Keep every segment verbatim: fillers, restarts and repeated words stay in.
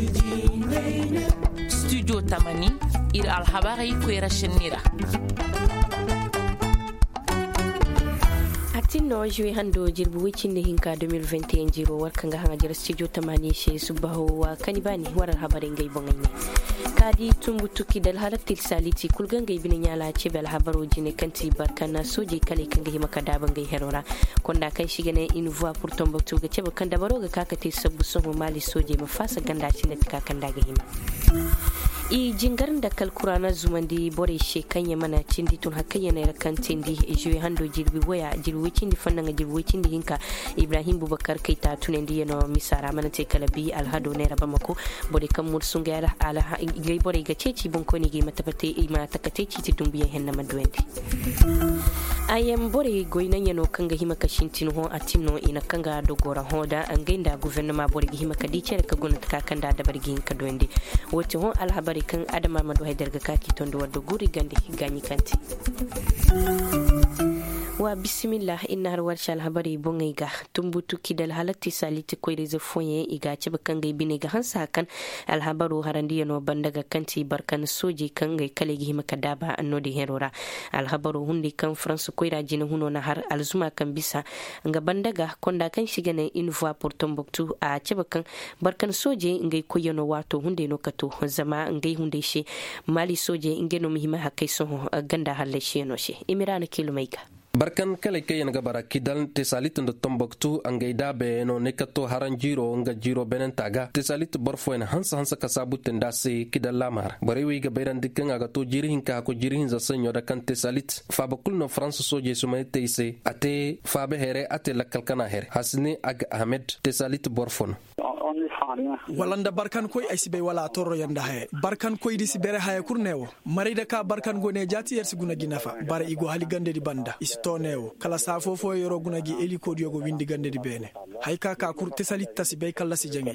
studio tamani ir alhabari kwera shenira tinno jwe hando jirbu wicinde hinka deux mille vingt et un jiro warkanga hanga jira studio tamani she subaho wa kanibani warar habare ngay bongayne kadi tumbutuki dal halatil saliti kulga ngay bin nyala ce bel habaro jine kanti barkana soje kale kanga hima kada bangay herora konda kan shigene une voix pour Tombouctou ga ce bakanda baro ga kakate sabu somo mali soje mafasa ganda cine tika kanda ga hima i jingarin da kalkurana zumandi bore she kanya mana cindi tun hakaya na kan cindi jiwe hando jirbi boya jirwi cindi fannan jirwi cindi hinka Ibrahim Bubakar Keita tunendi no misara mana te kalabi alhado ne raba mako bore kan mursun ga ala gai bore ga ceci bonko ni ga matapate ma takate ci dumbiya henna madwendi ayam bore goinan yano kanga hima kashin tinho atinno ina kanga dogora hoda an gainda gouvernement bore hima kadice ka gonata ka kanda da bargi hinka doende wato hon alhabari kan adama madu haidar ga kaki tondo wadda guri gande ganyi kanti wa bismillah inna har warsha alhabari bongai ga tumbutu kidal halatti saliti koyre ze foye iga ci bakan gai bine ga hansa kan alhabaru harandi no bandaga kanti barkan soji kan gai kale gi maka daba annodi herora alhabaru hundi kan france koyra jina huno na har alzuma kan bisa nga bandaga konda kan shigane une voix pour Tombouctou a ci bakan barkan soje ngai koyono wato hunde no kato zama ngai hunde she mali soje ngeno mihima hakai so ganda halle she no she imirana kilomeika barkan kale kayen ga bara kidal te salit ndo Tombouctou angay dabe no nekato haranjiro nga jiro benen taga te salit borfo en hansa hansa kasabu tendase kidal lamar barewi ga bayran dikkan aga to jiri hinka ko jiri hinza senyo da kan te salit fa bakul no france soje sumay teise ate fa be here ate lakal kana here hasni ag ahmed te salit borfon walanda barkan koy ay sibay wala toro yanda hay barkan koy di sibere hay kurnewo marida ka barkan gone jati yer siguna ginafa bara igo hali gande di banda istonewo kala safo fo yoro guna gi eli ko diogo windi gande di bene hay ka ka kur tesalit tasibay kala si jangi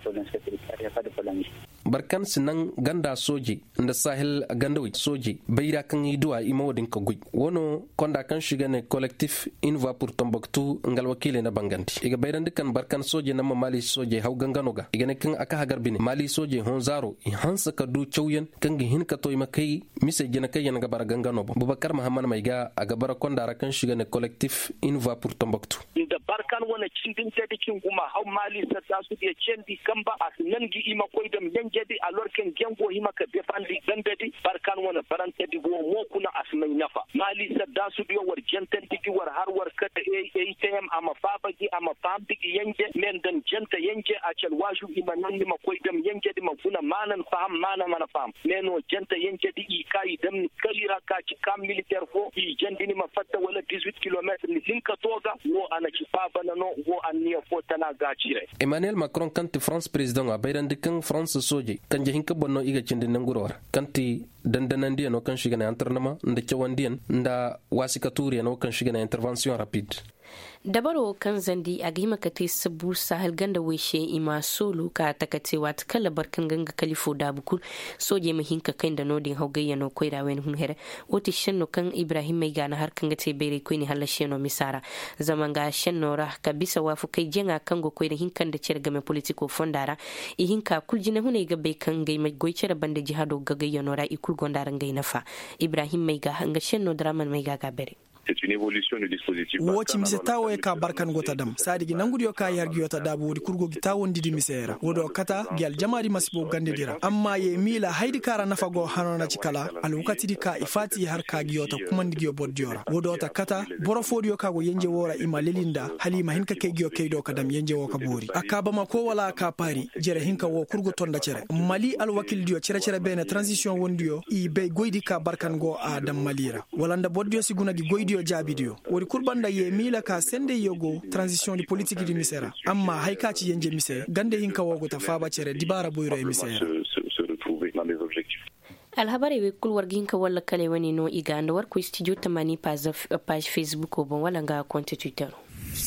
barkan sinan ganda soji nda sahel gandawi soji bayra kan yiduwa imawdin ko guj wono konda kan shigane collectif une voix pour Tombouctou ngal wakile na banganti iga bayran dikan barkan soji na mali soji haw ganganoga igane kan aka hagar bine mali soji hon zaro i hansa ka du chawyen kan gi hin ka toy makai mise jina kay yana gabara gangano Bubakar Muhammad Maiga aga bara konda ra kan shigane collectif une voix pour Tombouctou da barkan wana cindin tedi kin kuma haw mali sa ta su de cendi kamba as nan gi ima koy dem jadi alor ken gengo hima ka defandi gandadi barkan wana barante di go mo kuna asmai nafa mali sadda su biyo war jenten digi war har war kata e e tem ama baba gi ama pam digi yanje men dan jenta yanje a cel waju ima nan ma koy dem yanje di ma kuna manan faham mana mana faham meno jenta yanje di i kai dem kalira ka ci kam militaire fo i jandi ni ma fatta wala dix-huit kilomètres ni hinka toga wo ana ci baba nano wo anniya fo tana gacire Emmanuel Macron kanti France président a bayran dikan France soje kan jahin ka bonno iga cindi nangurowar kanti dandanan diyan kan shiga na antrenama nda cewan diyan nda wasika turiyan kan shiga na intervention rapide dabaro kan zandi a gima ka te sabu sahel ganda weshe ima solo ka takate wat kala barkan ganga kalifo da bukul soje mahinka kan da nodin haugayya no koira wen hun here woti shenno kan Ibrahim mai gana har kan gate bere ko ni halashe no misara zaman ga shenno ra ka bisa wafu kai jenga kan go koira hinkan da cer game politiko fondara i hinka kuljina hune ga be kan gai mai goicer bande jihado gagayya no ra i kul gondaran gai nafa Ibrahim mai ga hanga shenno draman mai ga ga bere c'est une évolution du dispositif woci mise tawo e ka barkan gota dam sadigi nangudi yo ka yargi yota dabu wodi kurgo gi tawon didi misera wodo kata gyal jamaadi masibo gande dira amma ye mila haydi kara nafa go hanona cikala al wakati di ka ifati har ka gi yota kuma ndigi yo boddiora wodo ta kata boro fodi yo ka go yenje wora ima lelinda halima hinka ke gi yo kaydo kadam yenje wo ka bori akaba ma ko wala ka pari jere hinka wo kurgo tonda cere mali al wakil dio cere cere bene transition wondio i be goydi ka barkan go adam malira walanda boddio siguna gi goydi yo jabidio wori kurbanda ye mila ka sende yogo transition di politique di misera amma hayka ci yenje mise gande hinka wogo ta faba cere dibara boyro e misera se retrouver dans les objectifs alhabari we kul warginka wala kale wani no iganda war ko studio tamani page Facebook ko bon wala nga compte Twitter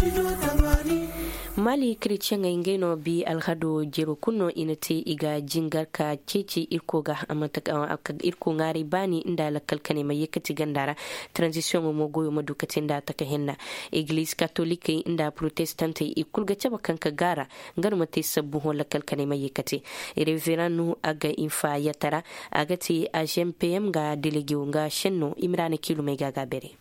mali christian ingeno bi alhado jero kuno inate iga jingar ka ceci irko ga amata irko ngari bani inda la kalkane mai yakati gandara transition mo goyo madukatin da ta kahinna iglis catholique inda protestante ikulga caba kanka gara ngar mate sabbu ho la kalkane mai yakati reveranu aga infa yatara agati a gmpm ga delege nga shenno imrana kilo mai gaga bere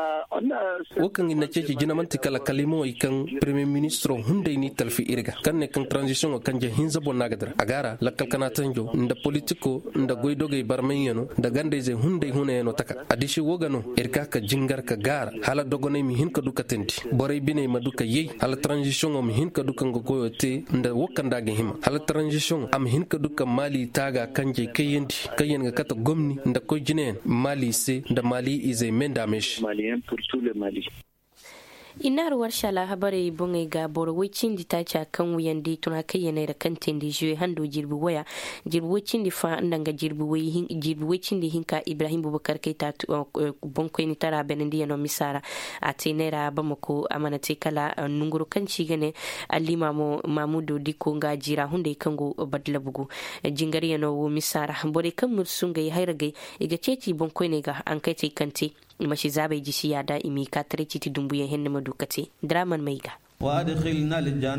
wakan ina cece jina manti kala kalimo ikan premier ministro hunde ni talfi irga kan ne kan transition kan je hinza bonna gadar agara la kalkana tanjo nda politiko nda goidoge barmenyano da gande je hunde hune no taka adishi wogano irka ka jingar ka gara hala dogone mi hin ka duka tenti bore bine maduka yi hala transition am hin ka duka ngogoyo te nda wakan dage hima hala transition am hin ka duka mali taga kanje kayendi kayen ga kata gomni nda ko jinen mali se nda mali ize mendamesh malien pour tout le Mali. inar warsha la habare bungai ga borwicin di tacha kan wuyan di tuna kai yana da kantin di juwe hando jirbi waya jirwicin di fa ndanga jirbi wayi jirwicin di hinka Ibrahim Bubakar Keita bonko ni tara benendi no misara atenera bamako amanate kala nunguru kan cigane alima mo Mamudu diko nga jira hunde kango badla bugu jingari no misara bore kan mursunga hayrage iga ceci bonko ne ga an kai kanti mashi zabai ji shi ya da imi ka tare ci dumbuyen hinna madukati draman maiga وادخلنا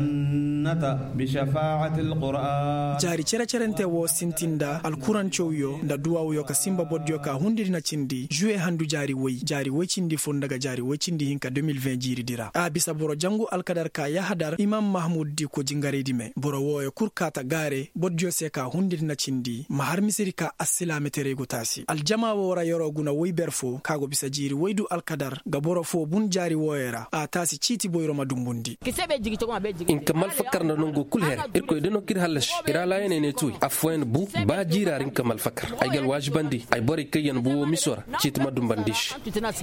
الجنة بشفاعة القرآن جاري چرا چرنته wo sintinda alquran chowyo nda duwawo yo ka simba bodjo ka hundiri na cindi juwe handu jari woy jari woy cindi fon daga jari woy cindi hinka deux mille vingt jiri dira a bisa boro jangu alkadar ka ya hadar imam mahmud di ko jingare di me boro wo yo kurkata gare bodjo se ka hundiri na cindi mahar misiri ka assilame tere gutasi aljama wo ra yoro guna woy berfo kago bisa jiri woydu alkadar ga boro fo bun jari woyera a tasi citi boyro madumbundi in kamal fakar na nongo kulher irko ideno kir halash irala yene ne tuy afwen bu ba jirarin kamal fakar aygal wajibandi ay bori kayen bu misora citi madumbandish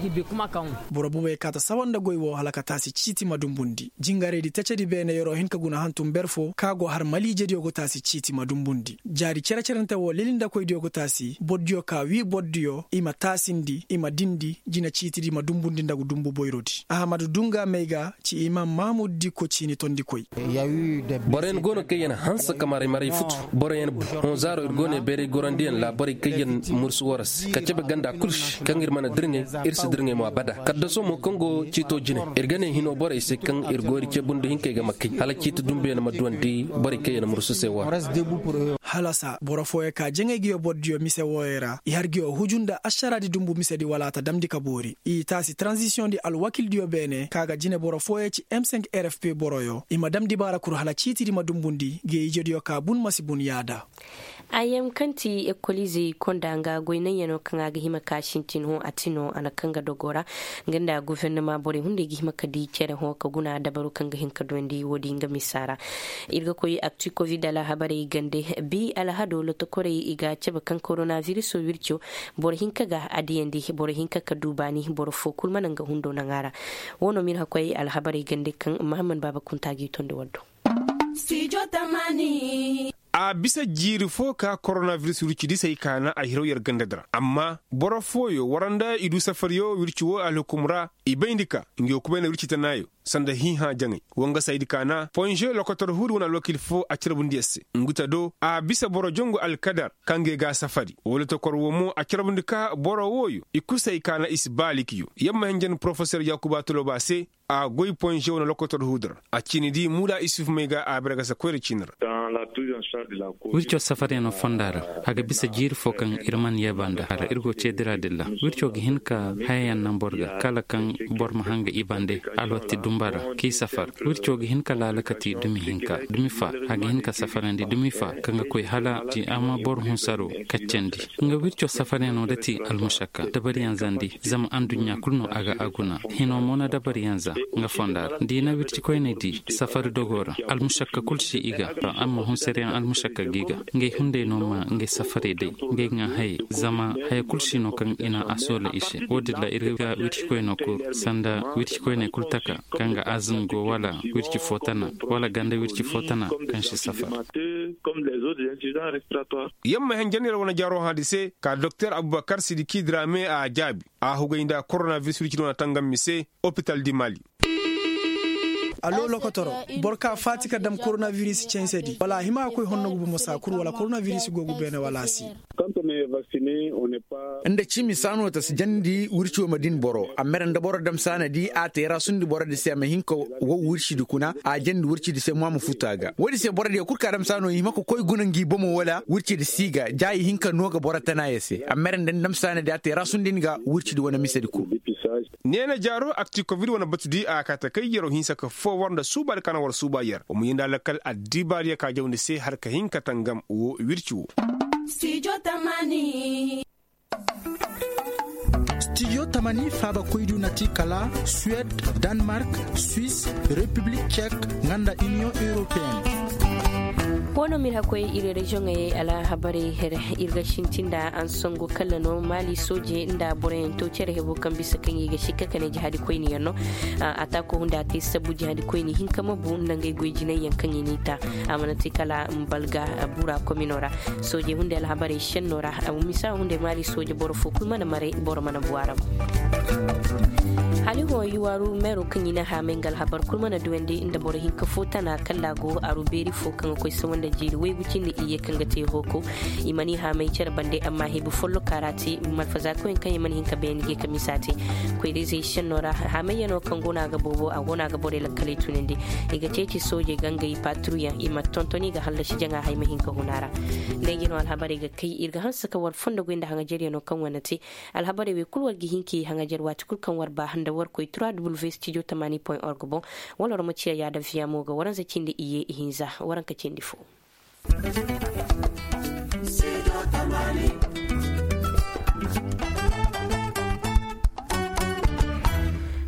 boro bu be kata sawanda goywo halaka tasi citi madumbundi jingare di tacedi bene yoro hinka guna hantum berfo kago har mali jedi ogo tasi citi madumbundi jari cera ceranta wo lelinda koy di ogo tasi boddio ka wi boddio ima tasindi ima dindi jina citi di madumbundi ndagu dumbu boyrodi ahmadu dunga meiga ci imam mamu di ko chini tondi koy boren gono kayen hansa kamare mari futu boren on zaro gone bere gorandien la bori kayen mursu waras kacebe ganda kulsh kangir mana dringe irsi dringe mo abada kaddo so mo kongo cito jine irgane hino bore se kan irgori cebundu hinke ga makki hala cito dumbe na maduandi bori kayen mursu sewa halasa borofoye ka jenge giyo boddio mise woera i hargiyo hujunda asharadi dumbu mise di walata damdi kabori i tasi transition di alwakil dio bene kaga jine borofoye ci M cinq R F P boroyo i madam di bara kur hala chiti di madumbundi ge ijodio ka bun masibun yada ayam kanti ekolizi kondanga goinan yano kanga ga hima kashintin ho atino ana kanga dogora nganda gouvernement bore hunde gi hima kadi cere ho ka guna dabaru kanga hinka dondi wodi nga misara irga koyi actu covid ala habare gande bi ala hado loto kore iga ceba kan coronavirus wircho bor hinka ga adiendi bor hinka ka dubani bor fo kulman nga hundo nangara wono min hakoy ala habare gande kan Muhammad Baba Kuntagi tondo waddo Studio Tamani a bisa jiri fo ka coronavirus wirci di sai kana a hiro yar gandadara amma boro foyo waranda idu safariyo wirci wo alhukumra ibaindika ngi kubena wirci tanayo sanda hi ha jangi wanga saidi kana ponje lokotor hudu wana lokil fo a cirbundi esse nguta do a bisa boro jongo alkadar kange ga safari wala to korwo mo a cirbundi ka boro woyo ikusai kana isbalikiyo yamma henjen professeur Yakuba Tolobase a goy ponje wana lokotor hudra a cinidi muda isuf mega a braga sa kwere cinra wirco safari no fondara haga bisa jir fokan irman yebanda hara irgo cedira dilla wirco gi hinka hayan namborga kala kan borma hanga ibande alwatti dumbara ki safar wirco gi hinka lalakati dumi hinka dumi fa haga hinka safarandi dumi fa kanga koy hala ti ama bor hun saro kaccendi nga wirco safari no dati almushakka dabari yanzandi zam andunya kulno aga aguna hino mona dabari yanza nga fondara dina wirci koyne di safari dogora almushakka kulshi iga amma hun sare almushakka giga nge hunde no ma nge safari dai nge nga hay zama hay kulshi no kan ina asola ishe wodilla irga wirci koyno ko sanda wirci koyne kultaka kanga azungo wala wirci fotana wala ganda wirci fotana kan shi safar yamma hen janira wona jaro hadise ka docteur Abubakar Sidiki Drame a jabi a hugainda coronavirus wirci no tangam mise hôpital di Mali alo lokotoro borka fatika dam coronavirus chensedi wala hima koy honno bu musakur wala coronavirus gogu bene wala si quand on est vacciné on n'est pas inde chimi sano ta jandi wurcho madin boro amere nda boro dam sana di a tera sundi boro de sema hinko wo wurchi du kuna a jandi wurchi de sema mu futaga wodi se boro de kurka dam sano hima ko koy gunangi bomo wala wurchi de siga jayi hinka noga boro tana yese amere nda dam sana di a tera sundi nga wurchi du wana misedi ku nena jaro akti covid wana batudi a kata kai yaro hinsa ka fo wanda subar kana war subayar o mu yinda lakal adibariya ka jawni se har ka hinka tangam o wirchu Studio Tamani. Studio Tamani faba koydu nati kala Suède, Danemark, Suisse, République tchèque, nganda Union européenne. Bono mi hakoy ire region e ala habari her irga shintinda an songo kallano mali soje nda boren to cere hebo kambisa kan yiga shikka kan jihadi koyni yanno ata ko hunda ti sabu jihadi koyni hinkama bu nangay goyjine yankan yinita amanati kala mbalga bura kominora soje hunde ala habari shennora misa hunde mali soje boro fokul mana mare boro mana buaram hali ho yuwaru mero kanyina ha mengal habar kulmana duwende inda boro hinka fota na kallago aruberi fokan ko wanda jiri wai gucin da iye kan gate hoko imani ha mai cer bande amma hebu follo karati malfaza ko kan imani hinka bayan ge kamisati ko dai zai shanora ha mai yano kan gona ga bobo a gona ga bore lakkale tunende iga ceci soje gangai patruya ima tontoni ga halla shi janga hay mai hinka hunara legi no alhabari ga kai irga hansa ka war fondo gwenda hanga jeri no kan wanati alhabari we kulwar gi hinki hanga jerwa tukul kan war ba handa war ko w studio tamani point org bon wala ro maciya ya da fiya mo ga waran zakin da iye hinza waran ka cin difo Studio Tamani.